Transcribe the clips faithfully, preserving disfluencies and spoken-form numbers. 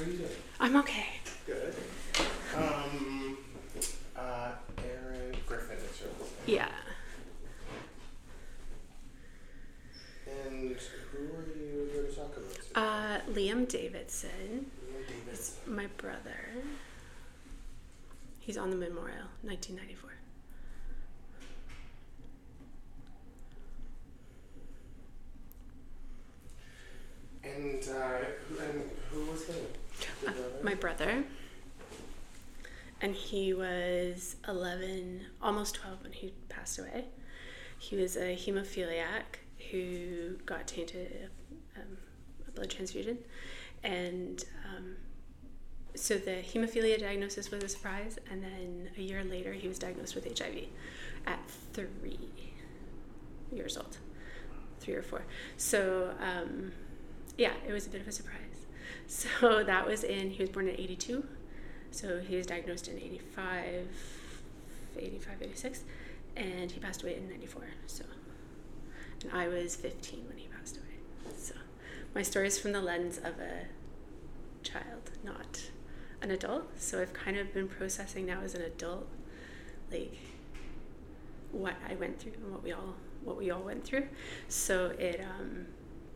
are you doing? I'm okay. Good. Um, uh, Erin Griffin is your name. Yeah. And who are you here to talk about today? Uh, Liam Davidson. Liam Davidson. It's my brother. He's on the memorial, nineteen ninety-four. And, uh, who, and who was he? Uh, my brother. And he was eleven, almost twelve when he passed away. He was a hemophiliac who got tainted um, a blood transfusion. And um, so the hemophilia diagnosis was a surprise. And then a year later, he was diagnosed with H I V at three years old, three or four. So, um, yeah, it was a bit of a surprise. So that was in, he was born in eighty-two. So he was diagnosed in eighty-five, eighty-five, eighty-six, and he passed away in ninety-four. So, and I was fifteen when he passed away. So my story is from the lens of a child, not an adult. So I've kind of been processing now as an adult, like what I went through and what we all what we all went through. So it um,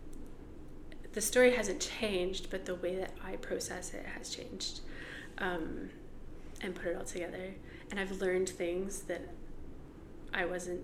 the story hasn't changed, but the way that I process it has changed. Um, and put it all together. And I've learned things that I wasn't,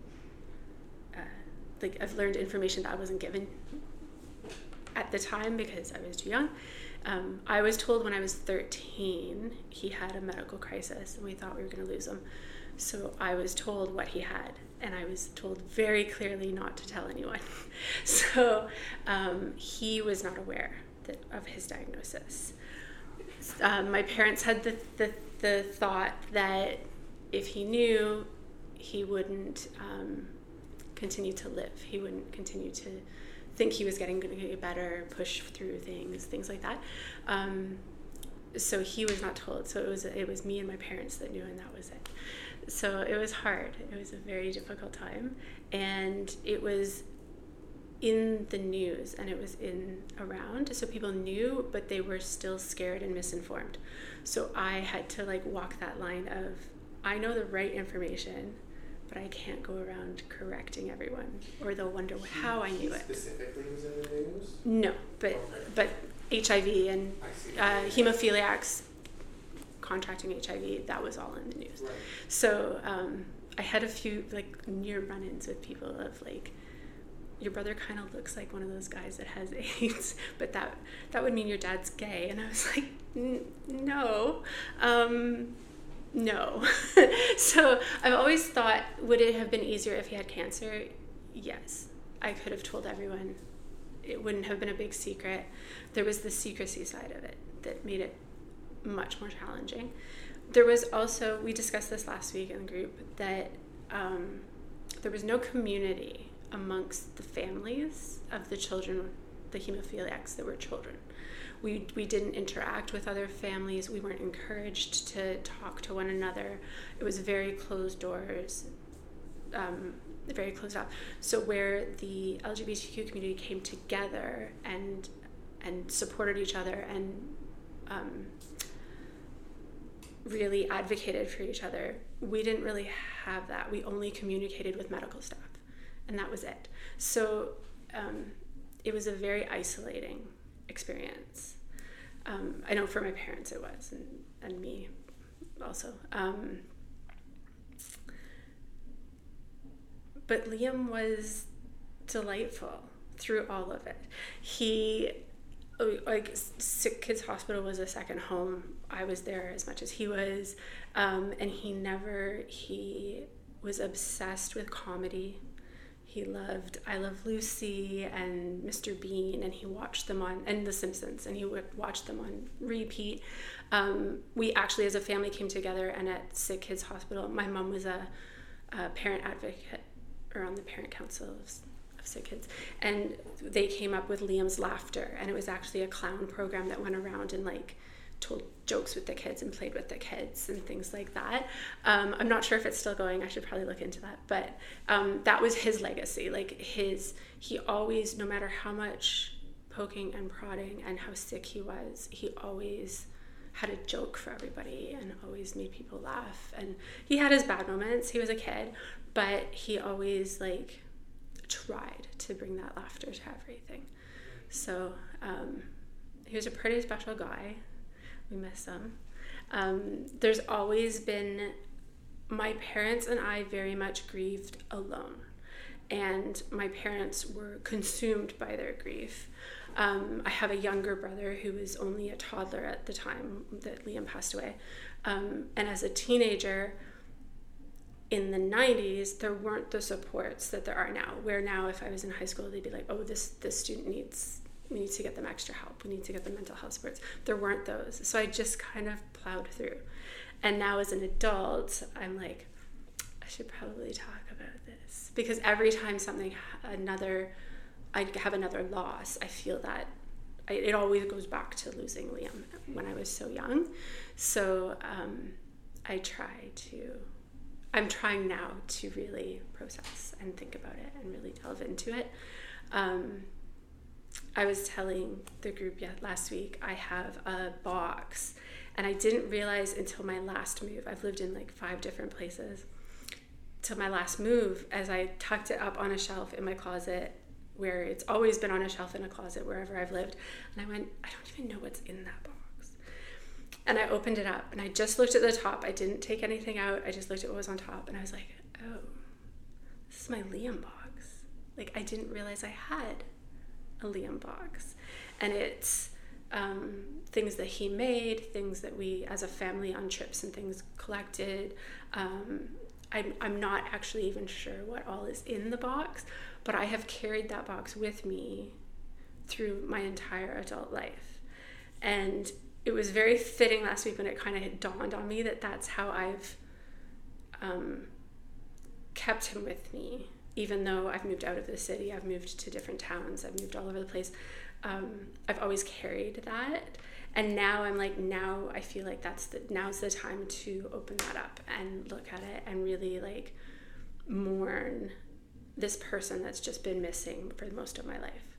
uh, like I've learned information that I wasn't given at the time because I was too young. Um, I was told when I was thirteen, he had a medical crisis and we thought we were going to lose him. So I was told what he had, and I was told very clearly not to tell anyone. So um, he was not aware that, of his diagnosis. Um, my parents had the, the the thought that if he knew, he wouldn't um, continue to live. He wouldn't continue to think he was getting better, push through things, things like that. Um, so he was not told. So it was it was me and my parents that knew, and that was it. So it was hard. It was a very difficult time, and it was in the news and it was in around, so people knew, but they were still scared and misinformed. So I had to like walk that line of, I know the right information, but I can't go around correcting everyone, or they'll wonder how I knew it. Specifically was in the news? No, but okay. but H I V and uh, hemophiliacs contracting H I V, that was all in the news. Right. So um, I had a few like near run-ins with people of like, your brother kind of looks like one of those guys that has AIDS, but that that would mean your dad's gay. And I was like, no, um, no. So I've always thought, would it have been easier if he had cancer? Yes. I could have told everyone. It wouldn't have been a big secret. There was the secrecy side of it that made it much more challenging. There was also, we discussed this last week in the group, that um, there was no community amongst the families of the children, the hemophiliacs that were children. We we didn't interact with other families. We weren't encouraged to talk to one another. It was very closed doors, um, very closed off. So where the L G B T Q community came together and and supported each other and um, really advocated for each other, we didn't really have that. We only communicated with medical staff. And that was it. So um, it was a very isolating experience. Um, I know for my parents it was, and, and me also. Um, but Liam was delightful through all of it. He, like, Sick Kids Hospital was a second home. I was there as much as he was. Um, and he never, he was obsessed with comedy. He loved I Love Lucy and Mister Bean, and he watched them on, and The Simpsons, and he would watch them on repeat. Um, we actually, as a family, came together, and at Sick Kids Hospital, my mom was a, a parent advocate, or on the parent council of, of Sick Kids, and they came up with Liam's Laughter, and it was actually a clown program that went around and like told jokes with the kids and played with the kids and things like that. Um, I'm not sure if it's still going. I should probably look into that. But um, that was his legacy. Like his, he always, no matter how much poking and prodding and how sick he was, he always had a joke for everybody and always made people laugh. And he had his bad moments. He was a kid, but he always like tried to bring that laughter to everything. So um, he was a pretty special guy. We miss him. Um, there's always been, my parents and I very much grieved alone. And my parents were consumed by their grief. Um, I have a younger brother who was only a toddler at the time that Liam passed away. Um, and as a teenager in the nineties, there weren't the supports that there are now, where now if I was in high school, they'd be like, oh, this, this student needs, we need to get them extra help. We need to get them mental health supports. There weren't those. So I just kind of plowed through. And now as an adult, I'm like, I should probably talk about this. Because every time something, another, I have another loss, I feel that I, it always goes back to losing Liam when I was so young. So um, I try to, I'm trying now to really process and think about it and really delve into it. Um, I was telling the group yet last week, I have a box, and I didn't realize until my last move, I've lived in like five different places, till my last move, as I tucked it up on a shelf in my closet, where it's always been on a shelf in a closet wherever I've lived. And I went, I don't even know what's in that box. And I opened it up and I just looked at the top. I didn't take anything out. I just looked at what was on top and I was like, oh, this is my Liam box. Like I didn't realize I had a Liam box. And it's um, things that he made, things that we as a family on trips and things collected. Um, I'm, I'm not actually even sure what all is in the box, but I have carried that box with me through my entire adult life. And it was very fitting last week when it kind of dawned on me that that's how I've um, kept him with me. Even though I've moved out of the city, I've moved to different towns, I've moved all over the place. Um, I've always carried that. And now I'm like, now I feel like that's the, now's the time to open that up and look at it and really like mourn this person that's just been missing for most of my life.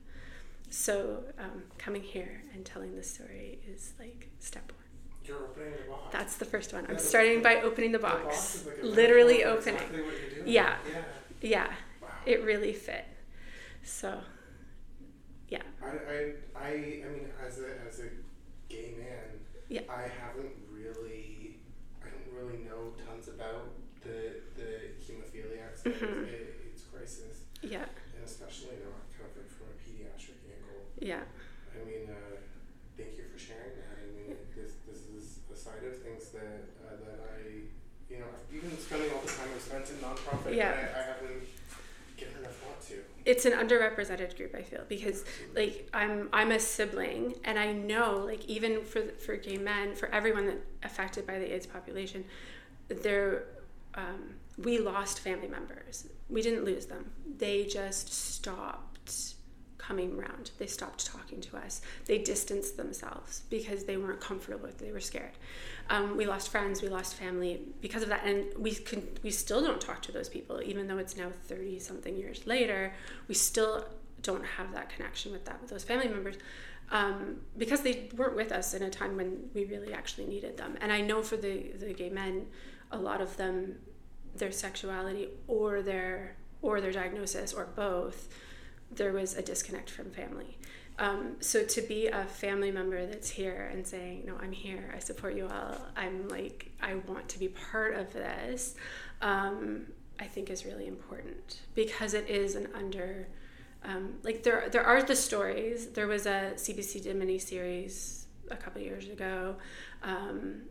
So um, coming here and telling the story is like step one. You're opening the box. That's the first one. Yeah, I'm starting the, by opening the box. The box is like a literally metaphor for opening. Exactly what you're doing. Yeah. Yeah. Yeah. Wow. It really fit. So, yeah. I, I, I, I mean, as a as a gay man, Yeah. I haven't really, I don't really know tons about the the hemophiliacs and Mhm. AIDS crisis, Yeah. and especially not kind of like from a pediatric angle. Yeah. I mean, uh, thank you for sharing that. I mean, this this is a side of things that uh, that I, you know, even spending all the time I've spent in nonprofit, Yeah. I, I haven't given enough thought to. It's an underrepresented group, I feel, because like I'm I'm a sibling, and I know like even for for gay men, for everyone that affected by the AIDS population, there um, we lost family members. We didn't lose them. They just stopped coming around. They stopped talking to us. They distanced themselves because they weren't comfortable with it. They were scared. Um, we lost friends. We lost family because of that. And we can, we still don't talk to those people, even though it's now thirty something years later. We still don't have that connection with that, with those family members, um, because they weren't with us in a time when we really actually needed them. And I know for the, the gay men, a lot of them, their sexuality or their or their diagnosis or both, there was a disconnect from family. Um, so to be a family member that's here and saying, no, I'm here, I support you all, I'm like, I want to be part of this, um, I think is really important, because it is an under, um, like there there are the stories. There was a C B C did mini-series a couple years ago, um,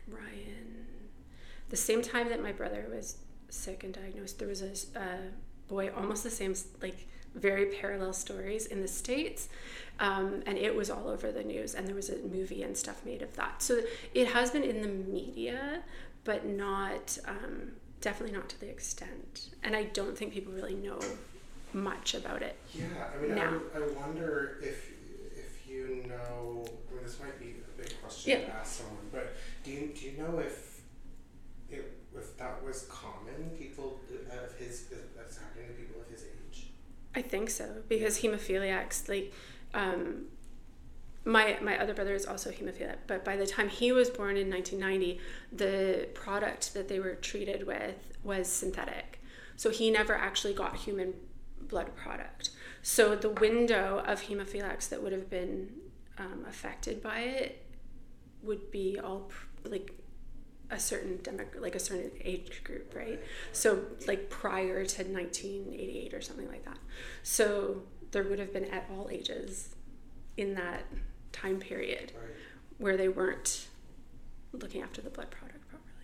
Ryan, the same time that my brother was sick and diagnosed, there was a, a boy, almost the same, like very parallel stories in the States, um, and it was all over the news, and there was a movie and stuff made of that. So it has been in the media, but not, um, definitely not to the extent. And I don't think people really know much about it. Yeah, I mean, now. I, I wonder if if you know, I mean, this might be a big question Yeah. to ask someone, but do you, do you know if it, if that was common, people uh, of his, if that's happening to people of his age? I think so, because hemophiliacs, like, um, my my other brother is also hemophiliac, but by the time he was born in nineteen ninety, the product that they were treated with was synthetic. So he never actually got human blood product. So the window of hemophiliacs that would have been um, affected by it would be all pr- like a certain demo, like a certain age group, right? So like prior to nineteen eighty-eight or something like that. So there would have been at all ages in that time period Right. where they weren't looking after the blood product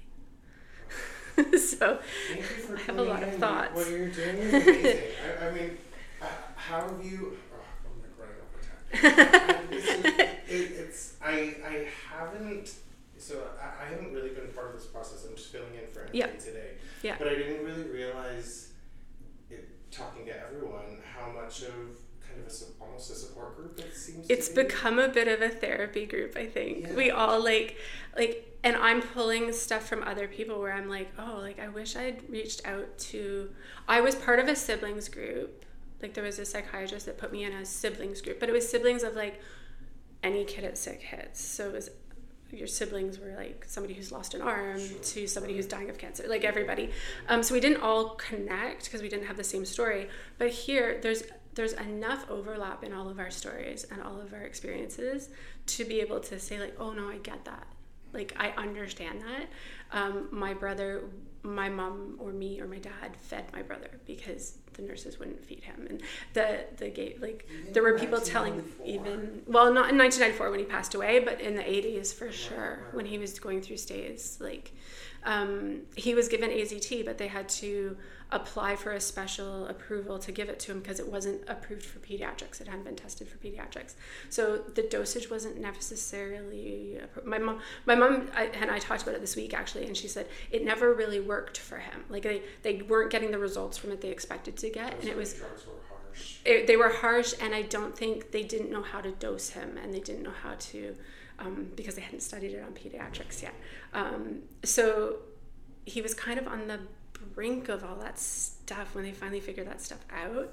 properly. So Thank you for I have a lot of in. thoughts. What you're doing is amazing. I, I mean, uh, how have you? Oh, I'm like running over time. this is, it, it's I I haven't. So I, I haven't really been part of this process. I'm just filling in for Anthony Yeah. today. Yeah. But I didn't really realize, it, talking to everyone, how much of kind of a su- almost a support group it seems. It's to be. become a bit of a therapy group, I think. Yeah. We all like like and I'm pulling stuff from other people where I'm like, oh, like I wish I'd reached out to I was part of a siblings group. Like there was a psychiatrist that put me in a siblings group, but it was siblings of like any kid at sick hits. So it was your siblings were like somebody who's lost an arm Sure. to somebody who's dying of cancer, like everybody. Um, so we didn't all connect because we didn't have the same story. But here, there's there's enough overlap in all of our stories and all of our experiences to be able to say like, oh no, I get that. Like I understand that. Um, my brother, my mom or me or my dad fed my brother because the nurses wouldn't feed him, and the the gate like Even there were people telling nineteen ninety-four? even well not in nineteen ninety-four when he passed away, but in the eighties for sure right. when he was going through stays. Like um, he was given A Z T, but they had to apply for a special approval to give it to him because it wasn't approved for pediatrics. It hadn't been tested for pediatrics, so the dosage wasn't necessarily appro- my mom my mom I, and I talked about it this week actually, and she said it never really worked for him. Like they they weren't getting the results from it they expected to get, and it was drugs were harsh. it, they were harsh, and I don't think they didn't know how to dose him, and they didn't know how to um, because they hadn't studied it on pediatrics yet. Um, so he was kind of on the brink of all that stuff when they finally figured that stuff out.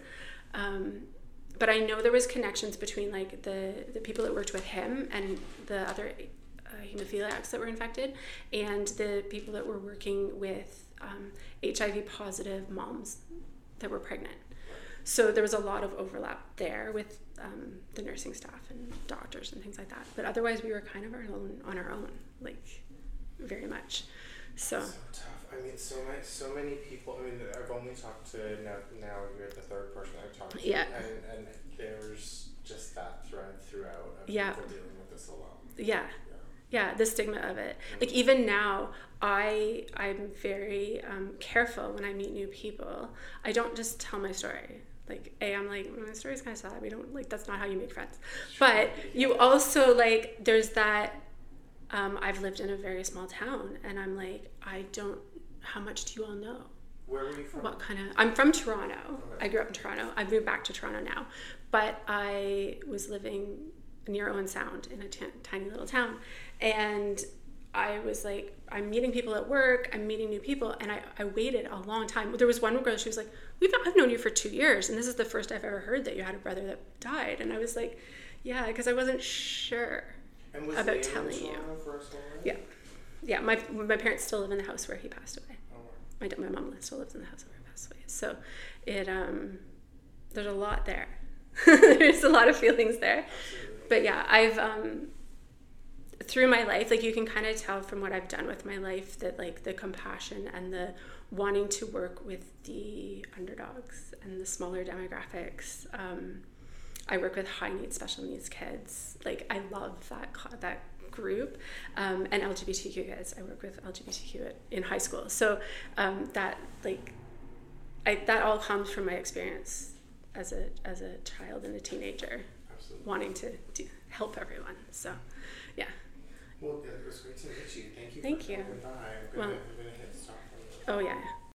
Um, but I know there was connections between like the, the people that worked with him and the other uh, hemophiliacs that were infected, and the people that were working with um, H I V positive moms that were pregnant. So there was a lot of overlap there with um, the nursing staff and doctors and things like that. But otherwise, we were kind of our own, on our own, like very much. So, so tough. I mean, so many, so many people. I mean, I've only talked to now. Now you're the third person I've talked to. Yeah. And and there's just that thread throughout of Yeah. people dealing with this alone. yeah. Yeah. Yeah, the stigma of it. Like even now, I I'm very um, careful when I meet new people. I don't just tell my story. Like, A, I'm like, my story's kind of sad. We don't like that's not how you make friends. But you also like there's that. Um, I've lived in a very small town, and I'm like, I don't. How much do you all know? Where were you from? What kind of? I'm from Toronto. Okay. I grew up in Toronto. I moved back to Toronto now, but I was living near Owen Sound in a t- tiny little town, and I was like, I'm meeting people at work. I'm meeting new people, and I, I waited a long time. There was one girl. She was like, "We've I've known you for two years, and this is the first I've ever heard that you had a brother that died." And I was like, "Yeah," because I wasn't sure and was about Liam in telling you. Toronto for a small while? Yeah, yeah. My my parents still live in the house where he passed away. Oh, wow. My da- my mom still lives in the house where he passed away. So it um, there's a lot there. There's a lot of feelings there. Absolutely. But yeah, I've um, through my life, like you can kind of tell from what I've done with my life that like the compassion and the wanting to work with the underdogs and the smaller demographics. Um, I work with high needs, special needs kids. Like I love that co- that group, um, and L G B T Q kids. I work with L G B T Q at, in high school. So um, that like I, that all comes from my experience as a as a child and a teenager. Absolutely. Wanting to do, help everyone. So, yeah. Well, it was great to meet you. Thank you. Thank for you. coming by. I'm gonna, Well- I'm gonna hit stop on this. Oh, yeah.